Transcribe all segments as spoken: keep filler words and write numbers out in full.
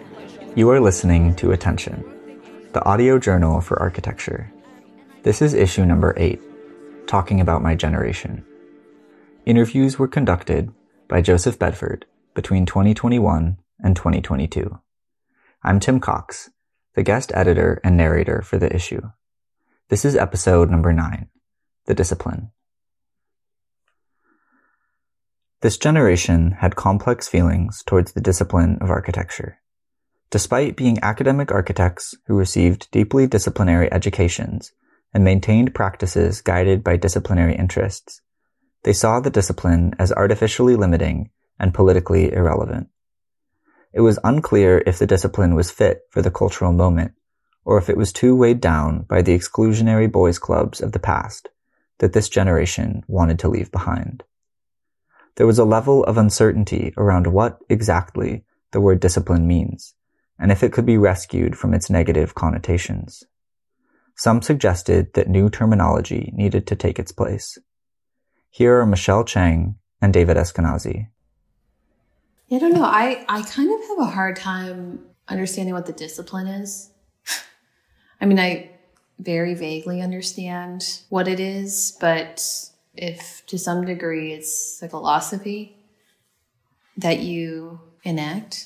You are listening to Attention, the audio journal for architecture. This is issue number eight, talking about my generation. Interviews were conducted by Joseph Bedford between twenty twenty-one and twenty twenty-two. I'm Tim Cox, the guest editor and narrator for the issue. This is episode number nine, The Discipline. This generation had complex feelings towards the discipline of architecture. Despite being academic architects who received deeply disciplinary educations and maintained practices guided by disciplinary interests, they saw the discipline as artificially limiting and politically irrelevant. It was unclear if the discipline was fit for the cultural moment, or if it was too weighed down by the exclusionary boys' clubs of the past that this generation wanted to leave behind. There was a level of uncertainty around what exactly the word discipline means, and if it could be rescued from its negative connotations. Some suggested that new terminology needed to take its place. Here are Michelle Chang and David Eskenazi. I don't know. I, I kind of have a hard time understanding what the discipline is. I mean, I very vaguely understand what it is, but if to some degree it's a philosophy that you enact.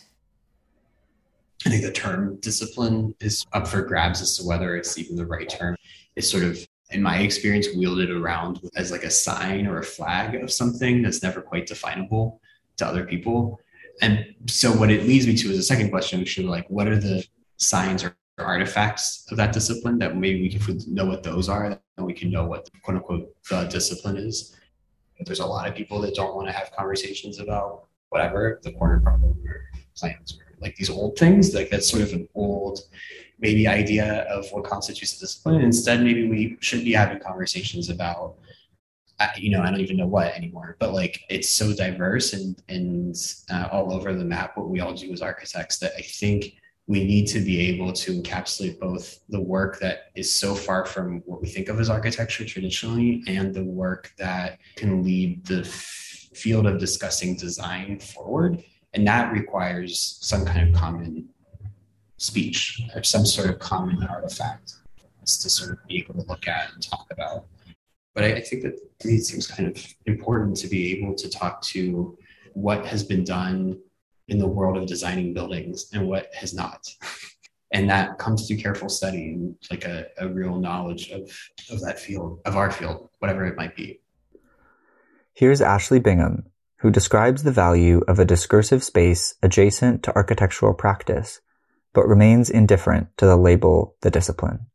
I think the term discipline is up for grabs as to whether it's even the right term. It's sort of, in my experience, wielded around as like a sign or a flag of something that's never quite definable to other people. And so what it leads me to is a second question, which is like, what are the signs or artifacts of that discipline that maybe we can know what those are, and we can know what the, quote unquote the discipline is. There's a lot of people that don't want to have conversations about whatever, the corner problem or plans, or like these old things. Like that's sort of an old maybe idea of what constitutes a discipline. Instead, maybe we should be having conversations about, you know, I don't even know what anymore, but like it's so diverse and and uh, all over the map what we all do as architects that I think we need to be able to encapsulate both the work that is so far from what we think of as architecture traditionally and the work that can lead the f- field of discussing design forward. And that requires some kind of common speech or some sort of common artifact to sort of be able to look at and talk about. But I, I think that to me it seems kind of important to be able to talk to what has been done in the world of designing buildings and what has not. And that comes through careful study and like a, a real knowledge of, of that field, of our field, whatever it might be. Here's Ashley Bingham, who describes the value of a discursive space adjacent to architectural practice, but remains indifferent to the label, the discipline.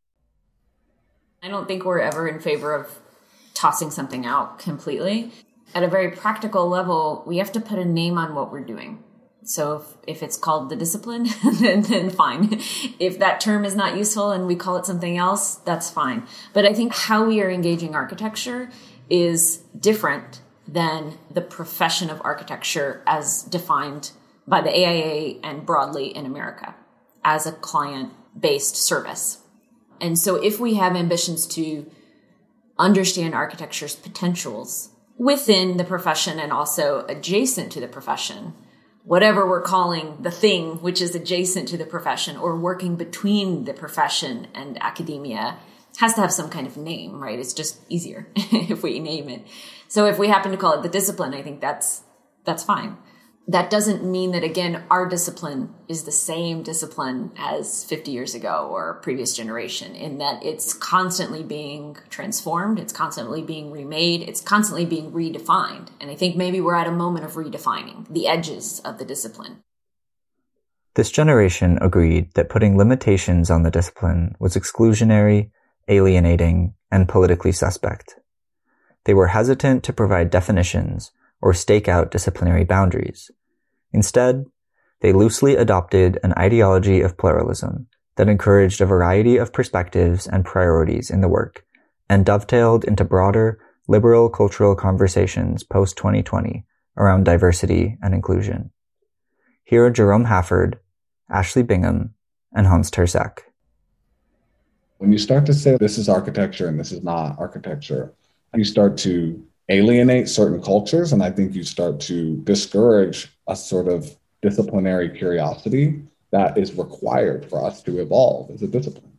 I don't think we're ever in favor of tossing something out completely. At a very practical level, we have to put a name on what we're doing. So if, if it's called the discipline, then, then fine. If that term is not useful and we call it something else, that's fine. But I think how we are engaging architecture is different than the profession of architecture as defined by the A I A and broadly in America as a client-based service. And so if we have ambitions to understand architecture's potentials within the profession and also adjacent to the profession, whatever we're calling the thing which is adjacent to the profession or working between the profession and academia has to have some kind of name, right? It's just easier if we name it. So if we happen to call it the discipline, I think that's that's fine. That doesn't mean that, again, our discipline is the same discipline as fifty years ago or a previous generation, in that it's constantly being transformed, it's constantly being remade, it's constantly being redefined. And I think maybe we're at a moment of redefining the edges of the discipline. This generation agreed that putting limitations on the discipline was exclusionary, alienating, and politically suspect. They were hesitant to provide definitions or stake out disciplinary boundaries. Instead, they loosely adopted an ideology of pluralism that encouraged a variety of perspectives and priorities in the work, and dovetailed into broader, liberal cultural conversations post twenty twenty around diversity and inclusion. Here are Jerome Hafford, Ashley Bingham, and Hans Terzek. When you start to say this is architecture and this is not architecture, you start to alienate certain cultures, and I think you start to discourage a sort of disciplinary curiosity that is required for us to evolve as a discipline.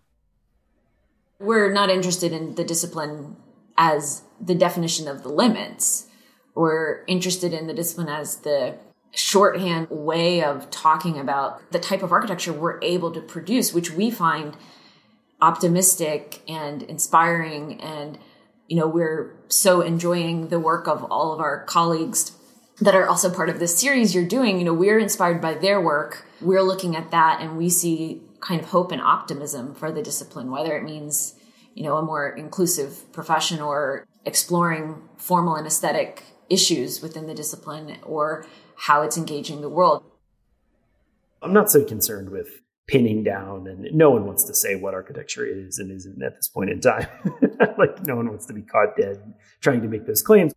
We're not interested in the discipline as the definition of the limits. We're interested in the discipline as the shorthand way of talking about the type of architecture we're able to produce, which we find optimistic and inspiring. And, you know, we're so enjoying the work of all of our colleagues that are also part of this series you're doing. You know, we're inspired by their work. We're looking at that and we see kind of hope and optimism for the discipline, whether it means, you know, a more inclusive profession or exploring formal and aesthetic issues within the discipline or how it's engaging the world. I'm not so concerned with pinning down, and no one wants to say what architecture is and isn't at this point in time. Like, no one wants to be caught dead trying to make those claims.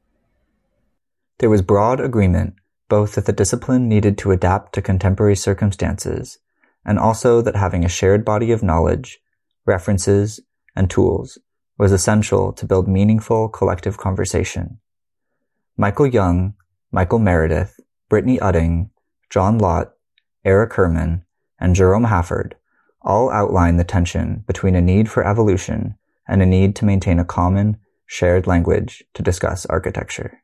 There was broad agreement both that the discipline needed to adapt to contemporary circumstances, and also that having a shared body of knowledge, references, and tools was essential to build meaningful collective conversation. Michael Young, Michael Meredith, Brittany Udding, John Lott, Eric Herman, and Jerome Hafford all outline the tension between a need for evolution and a need to maintain a common, shared language to discuss architecture.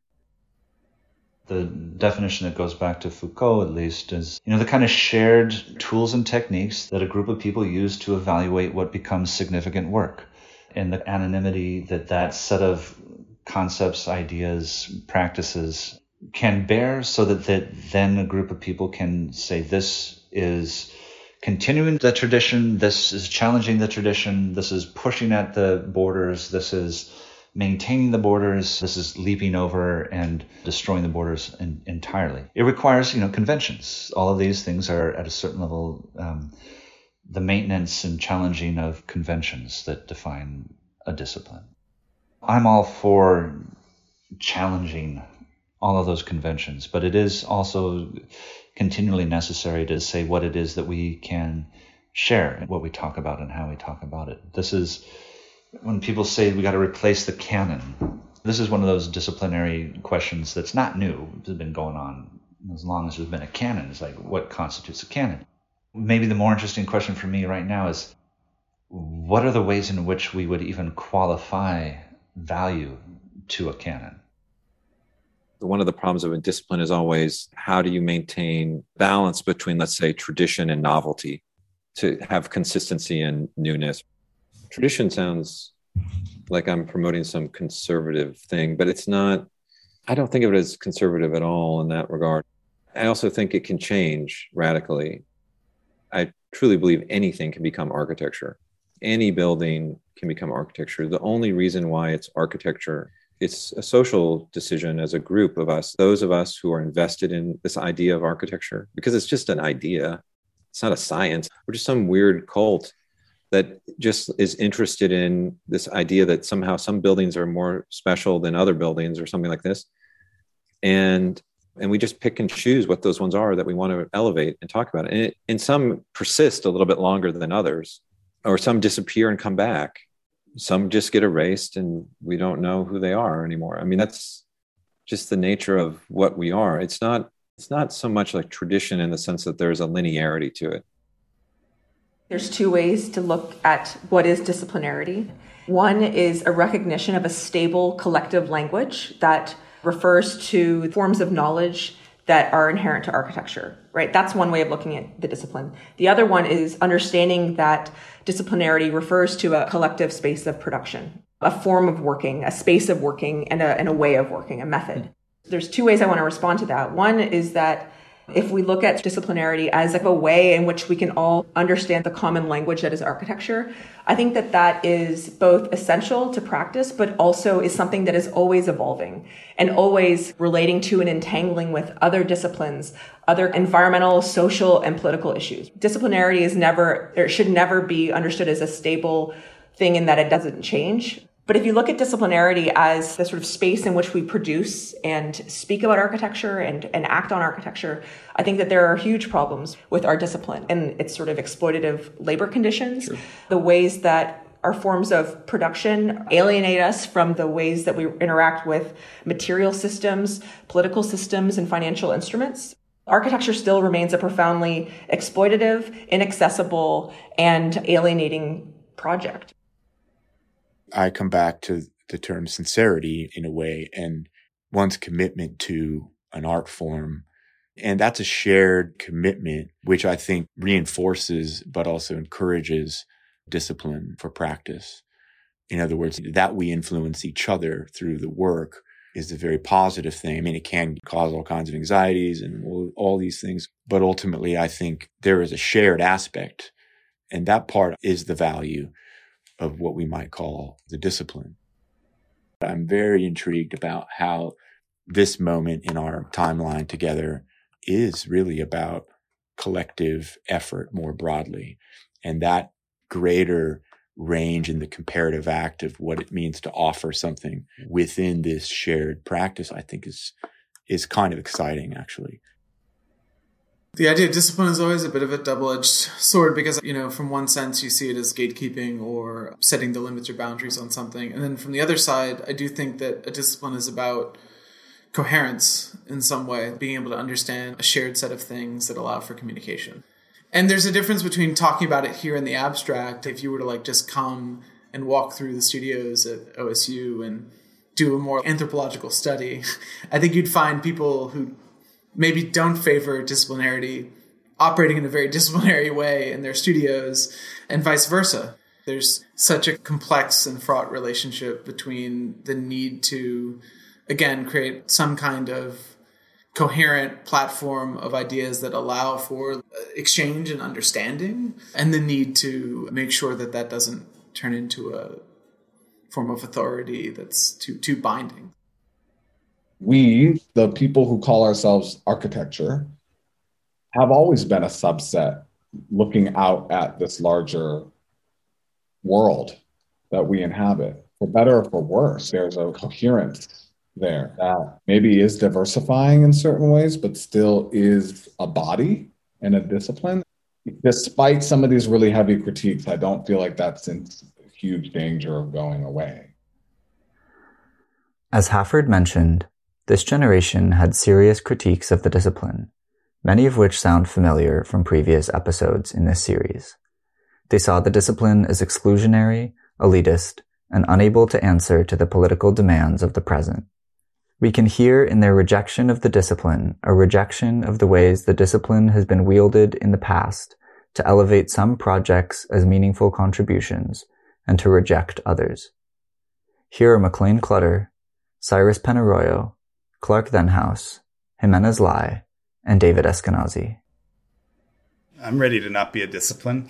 The definition that goes back to Foucault, at least, is, you know, the kind of shared tools and techniques that a group of people use to evaluate what becomes significant work, and the anonymity that that set of concepts, ideas, practices can bear, so that, that then a group of people can say, this is continuing the tradition, this is challenging the tradition, this is pushing at the borders, this is maintaining the borders, this is leaping over and destroying the borders in, entirely. It requires, you know, conventions. All of these things are at a certain level, um, the maintenance and challenging of conventions that define a discipline. I'm all for challenging all of those conventions, but it is also continually necessary to say what it is that we can share, what we talk about and how we talk about it. This is when people say we got to replace the canon. This is one of those disciplinary questions that's not new. It's been going on as long as there's been a canon. It's like, what constitutes a canon? Maybe the more interesting question for me right now is, what are the ways in which we would even qualify value to a canon? One of the problems of a discipline is always, how do you maintain balance between, let's say, tradition and novelty, to have consistency and newness? Tradition sounds like I'm promoting some conservative thing, but it's not. I don't think of it as conservative at all in that regard. I also think it can change radically. I truly believe anything can become architecture. Any building can become architecture. The only reason why it's architecture, it's a social decision as a group of us, those of us who are invested in this idea of architecture, because it's just an idea. It's not a science. We're just some weird cult that just is interested in this idea that somehow some buildings are more special than other buildings or something like this. And and we just pick and choose what those ones are that we want to elevate and talk about. And, it, and some persist a little bit longer than others, or some disappear and come back. Some just get erased and we don't know who they are anymore. I mean, that's just the nature of what we are. It's not, it's not so much like tradition in the sense that there's a linearity to it. There's two ways to look at what is disciplinarity. One is a recognition of a stable collective language that refers to forms of knowledge that are inherent to architecture, right? That's one way of looking at the discipline. The other one is understanding that disciplinarity refers to a collective space of production, a form of working, a space of working, and a, and a way of working, a method. There's two ways I want to respond to that. One is that if we look at disciplinarity as like a way in which we can all understand the common language that is architecture, I think that that is both essential to practice, but also is something that is always evolving and always relating to and entangling with other disciplines, other environmental, social, and political issues. Disciplinarity is never, or should never be understood as a stable thing in that it doesn't change. But if you look at disciplinarity as the sort of space in which we produce and speak about architecture and, and act on architecture, I think that there are huge problems with our discipline and its sort of exploitative labor conditions, sure. The ways that our forms of production alienate us from the ways that we interact with material systems, political systems, and financial instruments. architecture still remains a profoundly exploitative, inaccessible, and alienating project. I come back to the term sincerity in a way, and one's commitment to an art form. And that's a shared commitment, which I think reinforces, but also encourages discipline for practice. In other words, that we influence each other through the work is a very positive thing. I mean, it can cause all kinds of anxieties and all, all these things, but ultimately I think there is a shared aspect, and that part is the value of what we might call the discipline. I'm very intrigued about how this moment in our timeline together is really about collective effort more broadly, and that greater range in the comparative act of what it means to offer something within this shared practice, I think is is kind of exciting, actually. The idea of discipline is always a bit of a double-edged sword because, you know, from one sense you see it as gatekeeping or setting the limits or boundaries on something. And then from the other side, I do think that a discipline is about coherence in some way, being able to understand a shared set of things that allow for communication. And there's a difference between talking about it here in the abstract. If you were to like just come and walk through the studios at O S U and do a more anthropological study, I think you'd find people who maybe don't favor disciplinarity operating in a very disciplinary way in their studios, and vice versa. There's such a complex and fraught relationship between the need to, again, create some kind of coherent platform of ideas that allow for exchange and understanding, and the need to make sure that that doesn't turn into a form of authority that's too too binding. We, the people who call ourselves architecture, have always been a subset looking out at this larger world that we inhabit. For better or for worse, there's a coherence there that maybe is diversifying in certain ways, but still is a body and a discipline. Despite some of these really heavy critiques, I don't feel like that's in huge danger of going away. As Hafford mentioned, this generation had serious critiques of the discipline, many of which sound familiar from previous episodes in this series. They saw the discipline as exclusionary, elitist, and unable to answer to the political demands of the present. We can hear in their rejection of the discipline a rejection of the ways the discipline has been wielded in the past to elevate some projects as meaningful contributions and to reject others. Here are McLean Clutter, Cyrus Penarroyo, Clark Thenhouse, Jimenez Lai, and David Eskenazi. I'm ready to not be a discipline.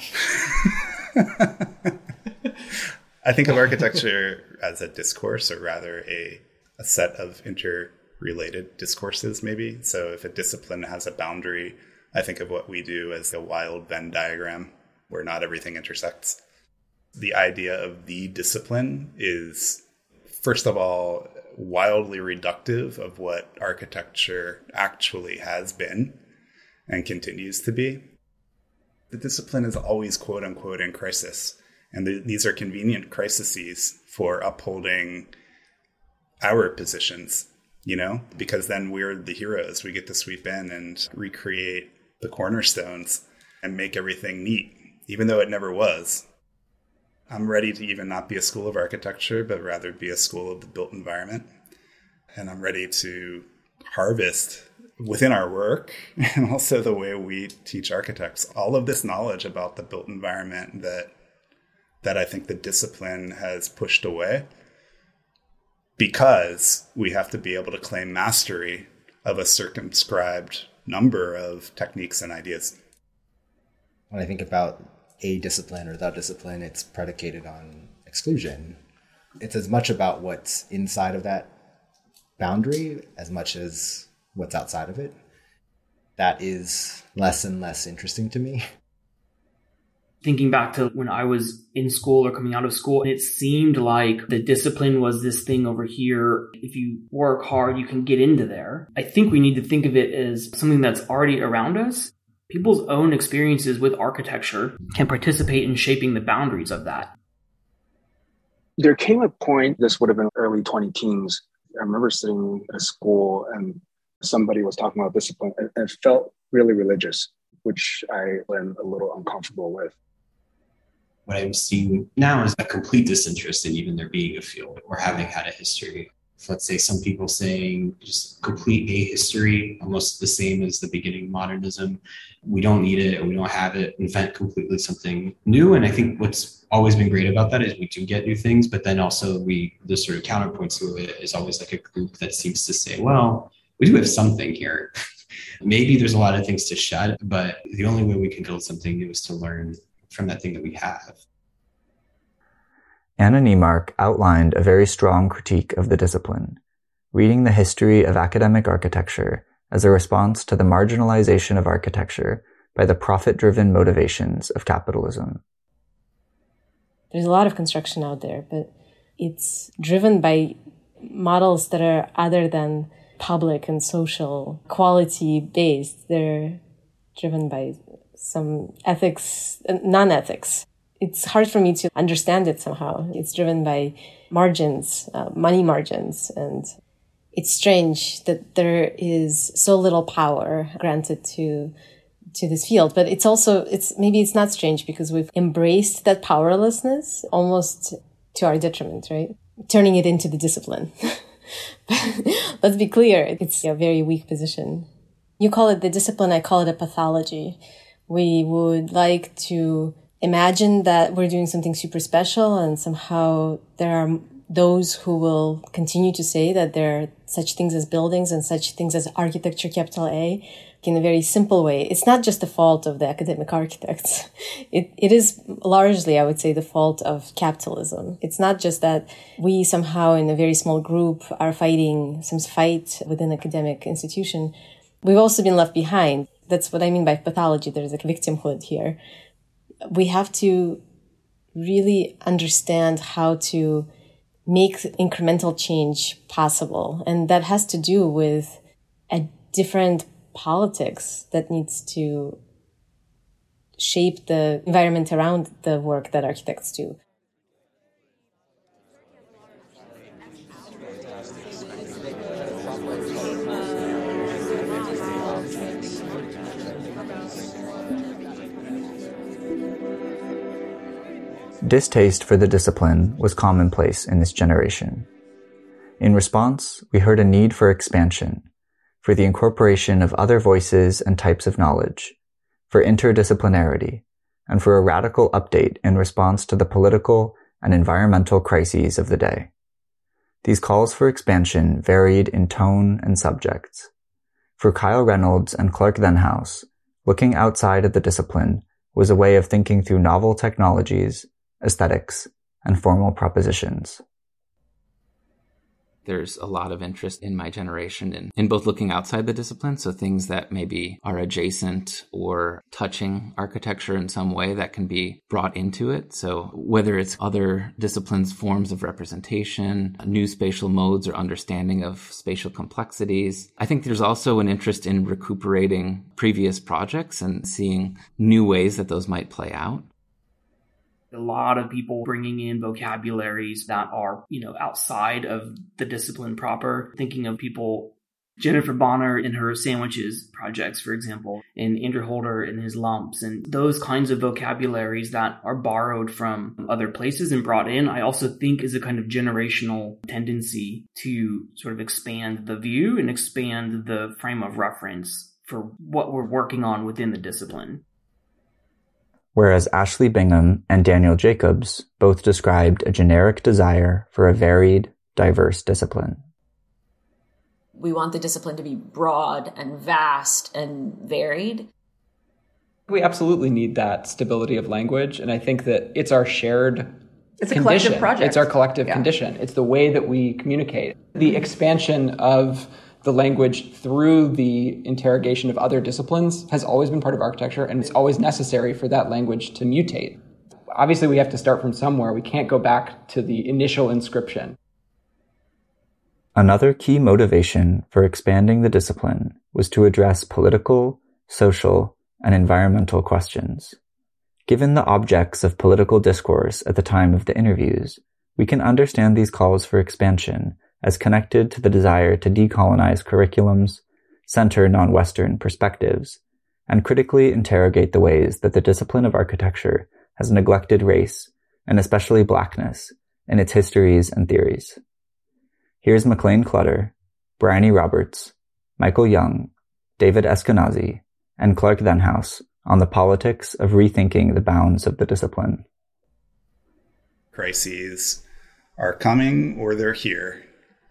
I think of architecture as a discourse, or rather a, a set of interrelated discourses, maybe. So if a discipline has a boundary, I think of what we do as a wild Venn diagram where not everything intersects. The idea of the discipline is, first of all, wildly reductive of what architecture actually has been and continues to be. The discipline is always, quote unquote, in crisis. And the, these are convenient crises for upholding our positions, you know, because then we're the heroes. We get to sweep in and recreate the cornerstones and make everything neat, even though it never was. I'm ready to even not be a school of architecture, but rather be a school of the built environment. And I'm ready to harvest within our work and also the way we teach architects all of this knowledge about the built environment that that I think the discipline has pushed away, because we have to be able to claim mastery of a circumscribed number of techniques and ideas. When I think about a discipline or the discipline, it's predicated on exclusion. It's as much about what's inside of that boundary as much as what's outside of it. That is less and less interesting to me. Thinking back to when I was in school or coming out of school, it seemed like the discipline was this thing over here. If you work hard, you can get into there. I think we need to think of it as something that's already around us. People's own experiences with architecture can participate in shaping the boundaries of that. There came a point, this would have been early twenty teens. I remember sitting at school and somebody was talking about discipline, and it felt really religious, which I am a little uncomfortable with. What I'm seeing now is a complete disinterest in even there being a field or having had a history. So let's say some people saying just complete ahistory, almost the same as the beginning of modernism. We don't need it, or we don't have it, invent completely something new. And I think what's always been great about that is we do get new things, but then also we, the sort of counterpoint to it is always like a group that seems to say, well, we do have something here. Maybe there's a lot of things to shed, but the only way we can build something new is to learn from that thing that we have. Anna Niemark outlined a very strong critique of the discipline, reading the history of academic architecture as a response to the marginalization of architecture by the profit-driven motivations of capitalism. There's a lot of construction out there, but it's driven by models that are other than public and social quality-based. They're driven by some ethics, non-ethics. It's hard for me to understand it somehow. It's driven by margins, uh, money margins. And it's strange that there is so little power granted to to this field. But it's also, it's maybe it's not strange because we've embraced that powerlessness almost to our detriment, right? Turning it into the discipline. Let's be clear, it's a very weak position. You call it the discipline, I call it a pathology. We would like to imagine that we're doing something super special, and somehow there are those who will continue to say that there are such things as buildings and such things as architecture, capital A, in a very simple way. It's not just the fault of the academic architects. It, it is largely, I would say, the fault of capitalism. It's not just that we somehow in a very small group are fighting some fight within an academic institution. We've also been left behind. That's what I mean by pathology. There's a victimhood here. We have to really understand how to make incremental change possible. And that has to do with a different politics that needs to shape the environment around the work that architects do. Distaste for the discipline was commonplace in this generation. In response, we heard a need for expansion, for the incorporation of other voices and types of knowledge, for interdisciplinarity, and for a radical update in response to the political and environmental crises of the day. These calls for expansion varied in tone and subjects. For Kyle Reynolds and Clark Thenhouse, looking outside of the discipline was a way of thinking through novel technologies, aesthetics, and formal propositions. There's a lot of interest in my generation in, in both looking outside the discipline, so things that maybe are adjacent or touching architecture in some way that can be brought into it. So whether it's other disciplines' forms of representation, new spatial modes or understanding of spatial complexities. I think there's also an interest in recuperating previous projects and seeing new ways that those might play out. A lot of people bringing in vocabularies that are, you know, outside of the discipline proper. Thinking of people, Jennifer Bonner in her sandwiches projects, for example, and Andrew Holder in his lumps, and those kinds of vocabularies that are borrowed from other places and brought in, I also think is a kind of generational tendency to sort of expand the view and expand the frame of reference for what we're working on within the discipline. Whereas Ashley Bingham and Daniel Jacobs both described a generic desire for a varied, diverse discipline. We want the discipline to be broad and vast and varied. We absolutely need that stability of language, and I think that it's our shared It's a condition. collective project. It's our collective Yeah. condition. It's the way that we communicate. The expansion of the language through the interrogation of other disciplines has always been part of architecture, and it's always necessary for that language to mutate. Obviously, we have to start from somewhere. We can't go back to the initial inscription. Another key motivation for expanding the discipline was to address political, social, and environmental questions. Given the objects of political discourse at the time of the interviews, we can understand these calls for expansion as connected to the desire to decolonize curriculums, center non-Western perspectives, and critically interrogate the ways that the discipline of architecture has neglected race, and especially Blackness, in its histories and theories. Here's McLean Clutter, Bryony Roberts, Michael Young, David Eskenazi, and Clark Venhouse on the politics of rethinking the bounds of the discipline. Crises are coming or they're here.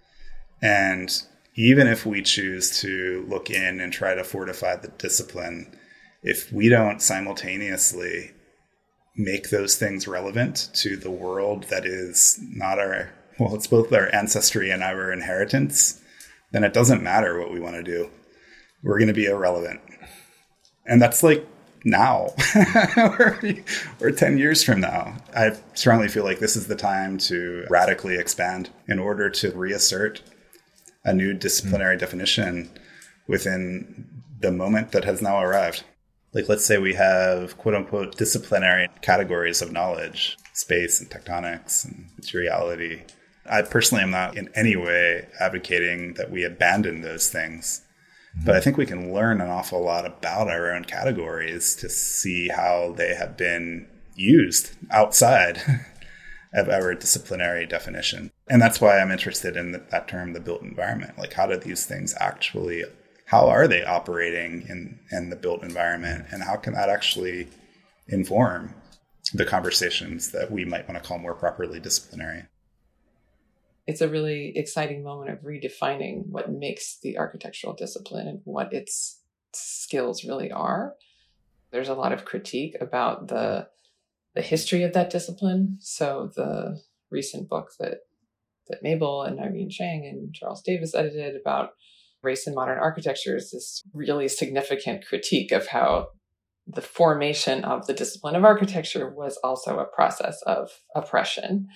And even if we choose to look in and try to fortify the discipline, if we don't simultaneously make those things relevant to the world that is not our, well, it's both our ancestry and our inheritance, then it doesn't matter what we want to do. We're going to be irrelevant. And that's like now or, or ten years from now. I strongly feel like this is the time to radically expand in order to reassert a new disciplinary mm. definition within the moment that has now arrived. Like, let's say we have quote unquote disciplinary categories of knowledge, space and tectonics and materiality. I personally am not in any way advocating that we abandon those things. But I think we can learn an awful lot about our own categories to see how they have been used outside of our disciplinary definition. And that's why I'm interested in that term, the built environment. Like, how do these things actually, how are they operating in, in the built environment? And how can that actually inform the conversations that we might want to call more properly disciplinary? It's a really exciting moment of redefining what makes the architectural discipline and what its skills really are. There's a lot of critique about the the history of that discipline. So the recent book that that Mabel and Irene Chang and Charles Davis edited about race in modern architecture is this really significant critique of how the formation of the discipline of architecture was also a process of oppression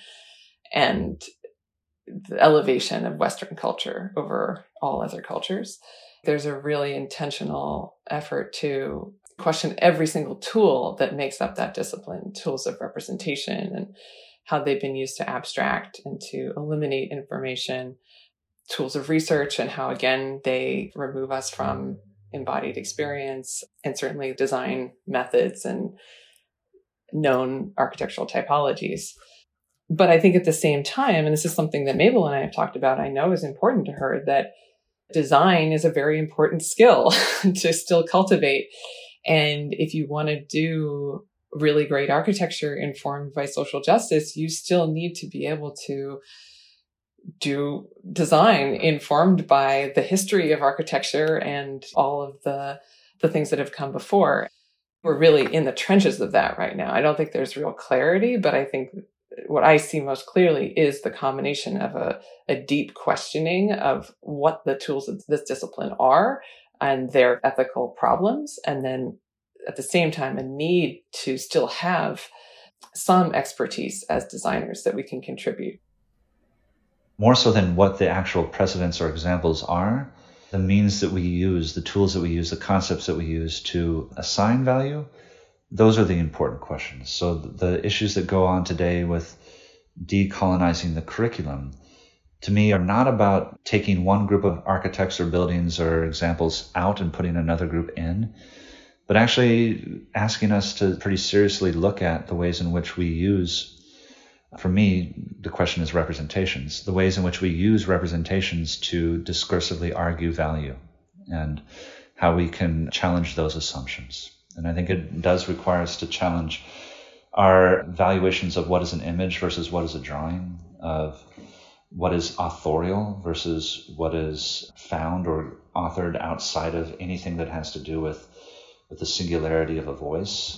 and the elevation of Western culture over all other cultures. There's a really intentional effort to question every single tool that makes up that discipline, tools of representation and how they've been used to abstract and to eliminate information, tools of research and how, again, they remove us from embodied experience, and certainly design methods and known architectural typologies. But I think at the same time, and this is something that Mabel and I have talked about, I know is important to her, that design is a very important skill to still cultivate. And if you want to do really great architecture informed by social justice, you still need to be able to do design informed by the history of architecture and all of the, the things that have come before. We're really in the trenches of that right now. I don't think there's real clarity, but I think what I see most clearly is the combination of a, a deep questioning of what the tools of this discipline are and their ethical problems. And then at the same time, a need to still have some expertise as designers that we can contribute. More so than what the actual precedents or examples are, the means that we use, the tools that we use, the concepts that we use to assign value, those are the important questions. So the issues that go on today with decolonizing the curriculum, to me, are not about taking one group of architects or buildings or examples out and putting another group in, but actually asking us to pretty seriously look at the ways in which we use, for me, the question is representations, the ways in which we use representations to discursively argue value and how we can challenge those assumptions. And I think it does require us to challenge our valuations of what is an image versus what is a drawing, of what is authorial versus what is found or authored outside of anything that has to do with, with the singularity of a voice.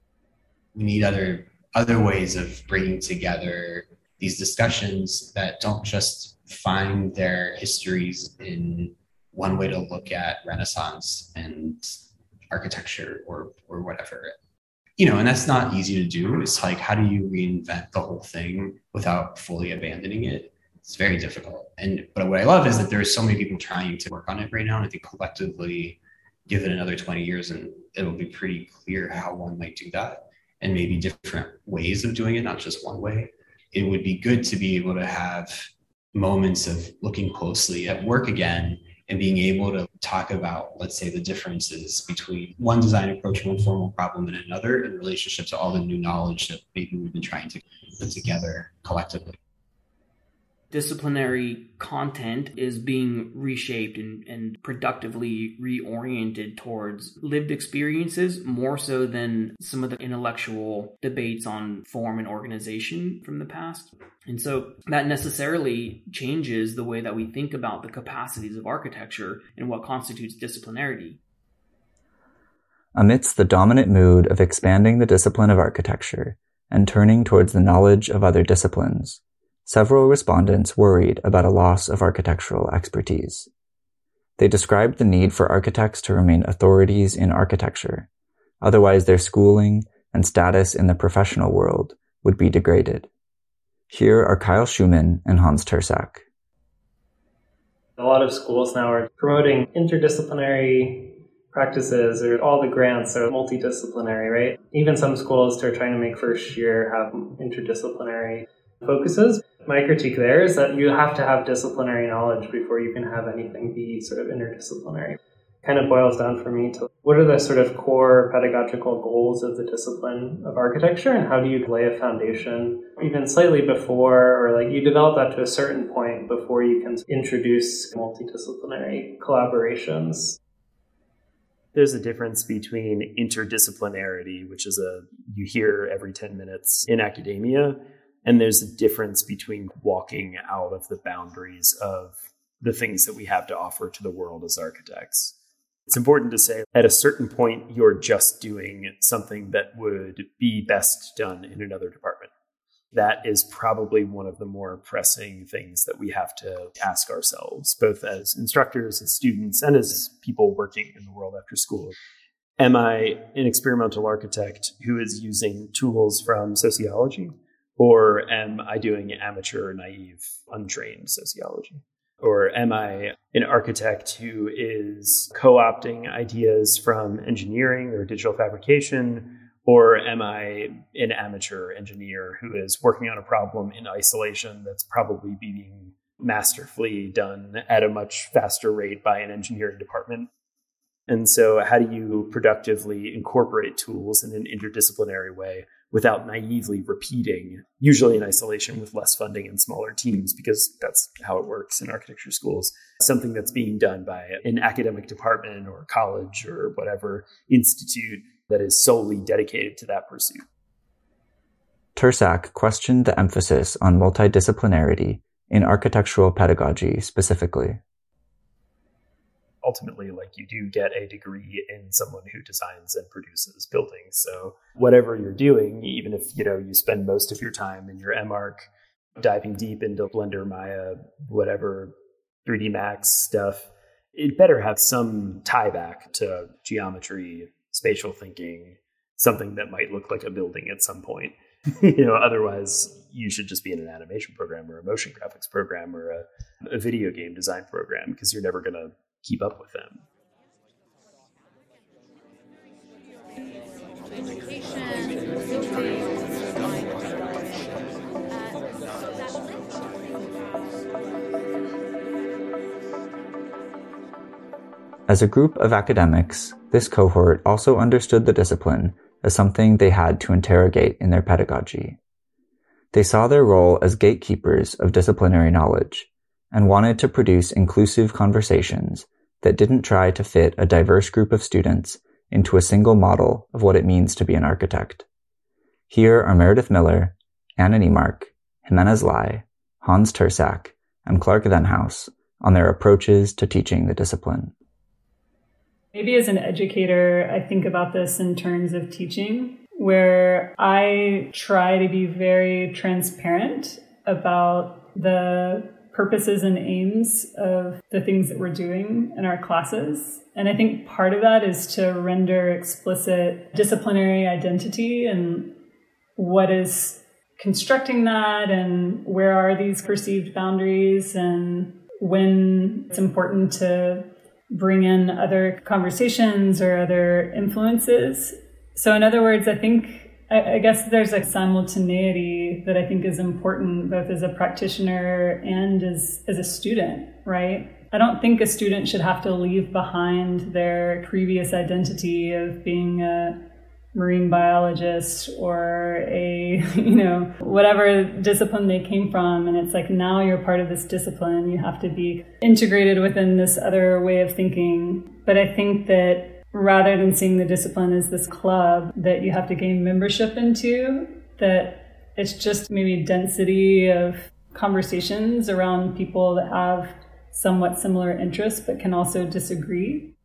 We need other other ways of bringing together these discussions that don't just find their histories in one way to look at Renaissance and architecture or or whatever. You know, and that's not easy to do. It's like, how do you reinvent the whole thing without fully abandoning it? It's very difficult. And but what I love is that there's so many people trying to work on it right now. And I think collectively, give it another twenty years and it'll be pretty clear how one might do that, and maybe different ways of doing it, not just one way. It would be good to be able to have moments of looking closely at work again and being able to talk about, let's say, the differences between one design approach and one formal problem and another in relationship to all the new knowledge that maybe we've been trying to put together collectively. Disciplinary content is being reshaped and, and productively reoriented towards lived experiences more so than some of the intellectual debates on form and organization from the past. And so that necessarily changes the way that we think about the capacities of architecture and what constitutes disciplinarity. Amidst the dominant mood of expanding the discipline of architecture and turning towards the knowledge of other disciplines, several respondents worried about a loss of architectural expertise. They described the need for architects to remain authorities in architecture, otherwise their schooling and status in the professional world would be degraded. Here are Kyle Schumann and Hans Tersak. A lot of schools now are promoting interdisciplinary practices, or all the grants are multidisciplinary, right? Even some schools are trying to make first year have interdisciplinary focuses. My critique there is that you have to have disciplinary knowledge before you can have anything be sort of interdisciplinary. Kind of boils down for me to what are the sort of core pedagogical goals of the discipline of architecture, and how do you lay a foundation even slightly before, or like you develop that to a certain point before you can introduce multidisciplinary collaborations. There's a difference between interdisciplinarity, which is a you hear every ten minutes in academia, and there's a difference between walking out of the boundaries of the things that we have to offer to the world as architects. It's important to say at a certain point, you're just doing something that would be best done in another department. That is probably one of the more pressing things that we have to ask ourselves, both as instructors, as students, and as people working in the world after school. Am I an experimental architect who is using tools from sociology? Or am I doing amateur, naive, untrained sociology? Or am I an architect who is co-opting ideas from engineering or digital fabrication? Or am I an amateur engineer who is working on a problem in isolation that's probably being masterfully done at a much faster rate by an engineering department? And so how do you productively incorporate tools in an interdisciplinary way without naively repeating, usually in isolation with less funding and smaller teams, because that's how it works in architecture schools, something that's being done by an academic department or college or whatever institute that is solely dedicated to that pursuit. Tersak questioned the emphasis on multidisciplinarity in architectural pedagogy specifically. Ultimately, like you do get a degree in someone who designs and produces buildings. So whatever you're doing, even if, you know, you spend most of your time in your M ARC diving deep into Blender, Maya, whatever, three D Max stuff, it better have some tie back to geometry, spatial thinking, something that might look like a building at some point. You know, otherwise you should just be in an animation program or a motion graphics program or a, a video game design program, because you're never going to keep up with them. As a group of academics, this cohort also understood the discipline as something they had to interrogate in their pedagogy. They saw their role as gatekeepers of disciplinary knowledge and wanted to produce inclusive conversations that didn't try to fit a diverse group of students into a single model of what it means to be an architect. Here are Meredith Miller, Anna Niemark, Jimenez Lai, Hans Tersak, and Clark Venhouse on their approaches to teaching the discipline. Maybe as an educator, I think about this in terms of teaching, where I try to be very transparent about the purposes and aims of the things that we're doing in our classes. And I think part of that is to render explicit disciplinary identity and what is constructing that, and where are these perceived boundaries, and when it's important to bring in other conversations or other influences. So in other words, I think I guess there's a simultaneity that I think is important both as a practitioner and as, as a student, right? I don't think a student should have to leave behind their previous identity of being a marine biologist or a, you know, whatever discipline they came from. And it's like, now you're part of this discipline. You have to be integrated within this other way of thinking. But I think that rather than seeing the discipline as this club that you have to gain membership into, that it's just maybe density of conversations around people that have somewhat similar interests but can also disagree.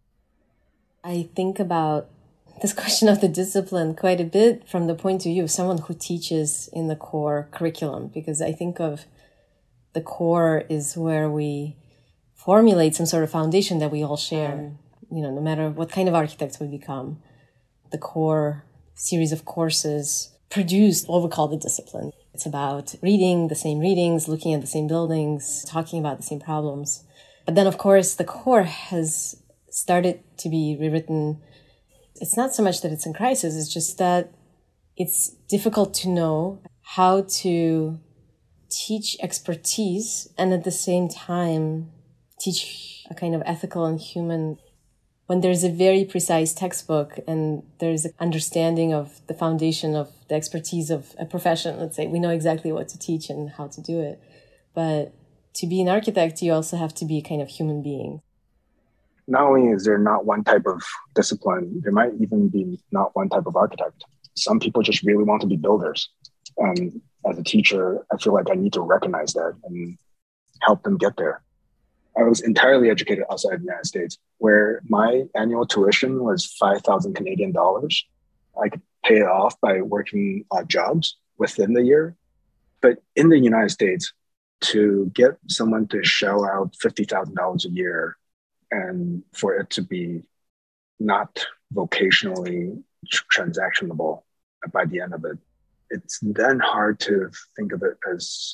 I think about this question of the discipline quite a bit from the point of view of someone who teaches in the core curriculum, because I think of the core is where we formulate some sort of foundation that we all share, you know, no matter what kind of architects we become. The core series of courses produce what we call the discipline. It's about reading the same readings, looking at the same buildings, talking about the same problems. But then, of course, the core has started to be rewritten. It's not so much that it's in crisis, it's just that it's difficult to know how to teach expertise and at the same time teach a kind of ethical and human. When there's a very precise textbook and there's an understanding of the foundation of the expertise of a profession, let's say, we know exactly what to teach and how to do it. But to be an architect, you also have to be a kind of human being. Not only is there not one type of discipline, there might even be not one type of architect. Some people just really want to be builders. And as a teacher, I feel like I need to recognize that and help them get there. I was entirely educated outside the United States, where my annual tuition was five thousand Canadian dollars. I could pay it off by working odd jobs within the year. But in the United States, to get someone to shell out fifty thousand dollars a year and for it to be not vocationally transactionable by the end of it, it's then hard to think of it as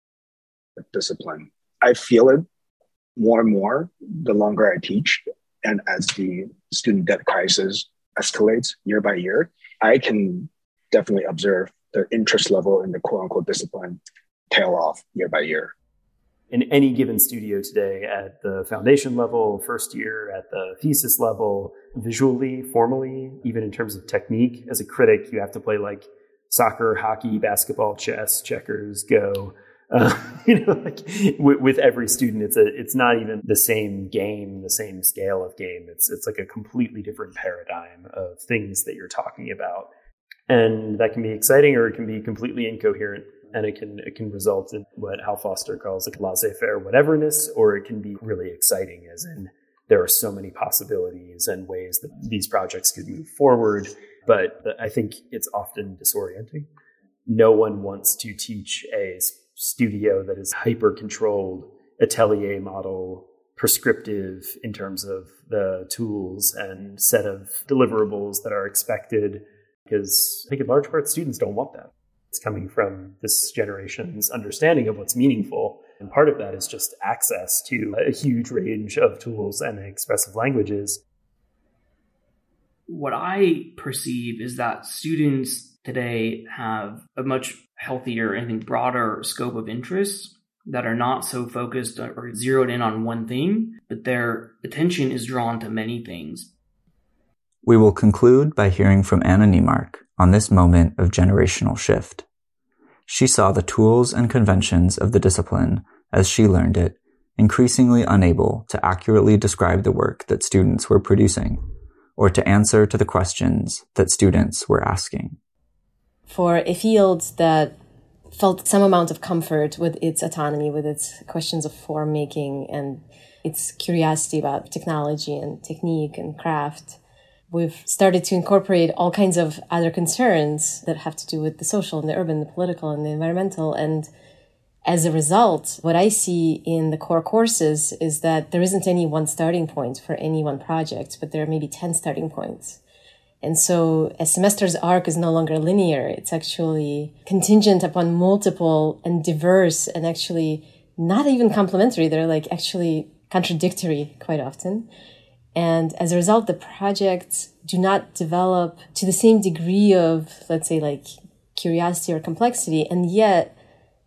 a discipline. I feel it more and more the longer I teach, and as the student debt crisis escalates year by year, I can definitely observe the interest level in the quote-unquote discipline tail off year by year. In any given studio today, at the foundation level, first year, at the thesis level, visually, formally, even in terms of technique, as a critic, you have to play like soccer, hockey, basketball, chess, checkers, Go. Uh, you know, like with, with every student, it's a, it's not even the same game, the same scale of game. It's, it's like a completely different paradigm of things that you're talking about. And that can be exciting, or it can be completely incoherent. And it can, it can result in what Hal Foster calls like laissez-faire whateverness, or it can be really exciting, as in there are so many possibilities and ways that these projects could move forward. But I think it's often disorienting. No one wants to teach a studio that is hyper-controlled, atelier model, prescriptive in terms of the tools and set of deliverables that are expected, because I think in large part students don't want that. It's coming from this generation's understanding of what's meaningful. And part of that is just access to a huge range of tools and expressive languages. What I perceive is that students today have a much healthier and I think broader scope of interests that are not so focused or zeroed in on one thing, but their attention is drawn to many things. We will conclude by hearing from Anna Niemark on this moment of generational shift. She saw the tools and conventions of the discipline, as she learned it, increasingly unable to accurately describe the work that students were producing, or to answer to the questions that students were asking. For a field that felt some amount of comfort with its autonomy, with its questions of form making and its curiosity about technology and technique and craft, we've started to incorporate all kinds of other concerns that have to do with the social and the urban, the political and the environmental. And as a result, what I see in the core courses is that there isn't any one starting point for any one project, but there are maybe ten starting points. And so a semester's arc is no longer linear. It's actually contingent upon multiple and diverse and actually not even complementary. They're like actually contradictory quite often. And as a result, the projects do not develop to the same degree of, let's say, like curiosity or complexity. And yet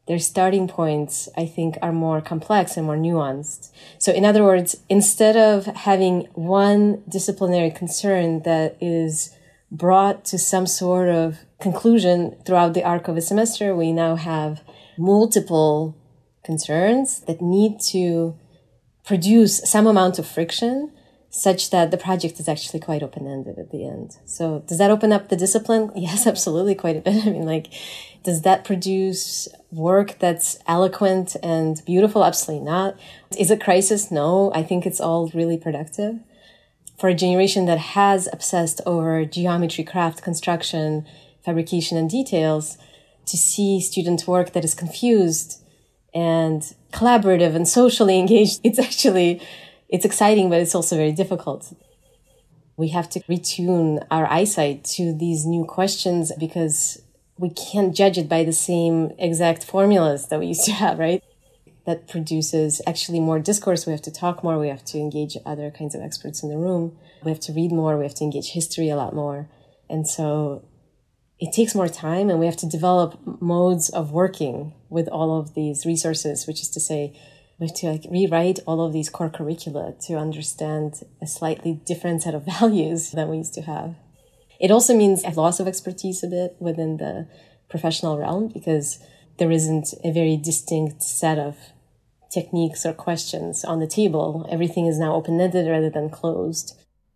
their starting points, I think, are more complex and more nuanced. So in other words, instead of having one disciplinary concern that is brought to some sort of conclusion throughout the arc of a semester, we now have multiple concerns that need to produce some amount of friction such that the project is actually quite open-ended at the end. So does that open up the discipline? Yes, absolutely, quite a bit. I mean, like, does that produce work that's eloquent and beautiful? Absolutely not. Is it crisis? No, I think it's all really productive. For a generation that has obsessed over geometry, craft, construction, fabrication, and details, to see student work that is confused and collaborative and socially engaged, it's actually, it's exciting, but it's also very difficult. We have to retune our eyesight to these new questions because we can't judge it by the same exact formulas that we used to have, right? That produces actually more discourse. We have to talk more. We have to engage other kinds of experts in the room. We have to read more. We have to engage history a lot more. And so it takes more time, and we have to develop modes of working with all of these resources, which is to say, we have to like rewrite all of these core curricula to understand a slightly different set of values than we used to have. It also means a loss of expertise a bit within the professional realm because there isn't a very distinct set of techniques or questions on the table. Everything is now open-ended rather than closed.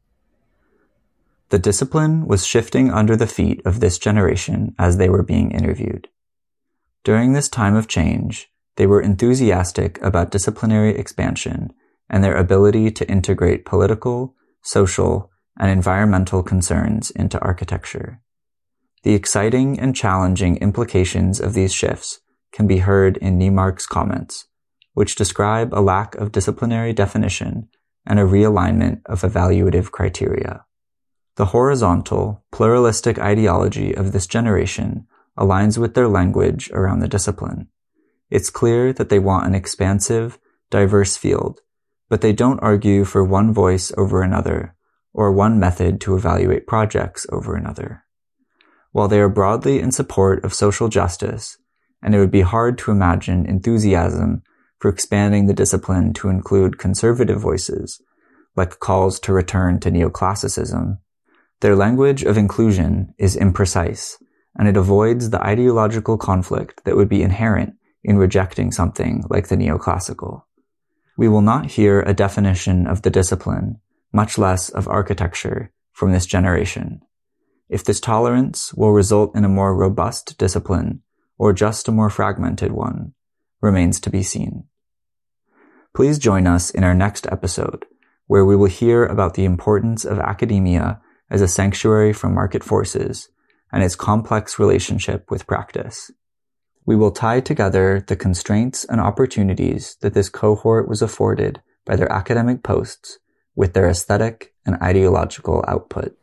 The discipline was shifting under the feet of this generation as they were being interviewed. During this time of change, they were enthusiastic about disciplinary expansion and their ability to integrate political, social, and environmental concerns into architecture. The exciting and challenging implications of these shifts can be heard in Niemark's comments, which describe a lack of disciplinary definition and a realignment of evaluative criteria. The horizontal, pluralistic ideology of this generation aligns with their language around the discipline. It's clear that they want an expansive, diverse field, but they don't argue for one voice over another or one method to evaluate projects over another. While they are broadly in support of social justice, and it would be hard to imagine enthusiasm for expanding the discipline to include conservative voices, like calls to return to neoclassicism, their language of inclusion is imprecise, and it avoids the ideological conflict that would be inherent in rejecting something like the neoclassical. We will not hear a definition of the discipline, much less of architecture, from this generation. If this tolerance will result in a more robust discipline, or just a more fragmented one, remains to be seen. Please join us in our next episode, where we will hear about the importance of academia as a sanctuary from market forces and its complex relationship with practice. We will tie together the constraints and opportunities that this cohort was afforded by their academic posts with their aesthetic and ideological output.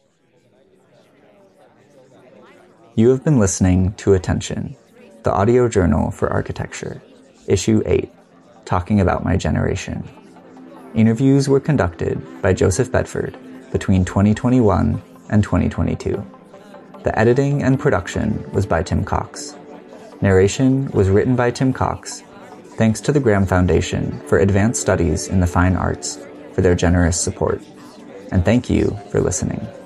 You have been listening to Attention, the audio journal for architecture, issue eight, talking about my generation. Interviews were conducted by Joseph Bedford between twenty twenty-one and twenty twenty-two. The editing and production was by Tim Cox. Narration was written by Tim Cox, thanks to the Graham Foundation for Advanced Studies in the Fine Arts for their generous support. And thank you for listening.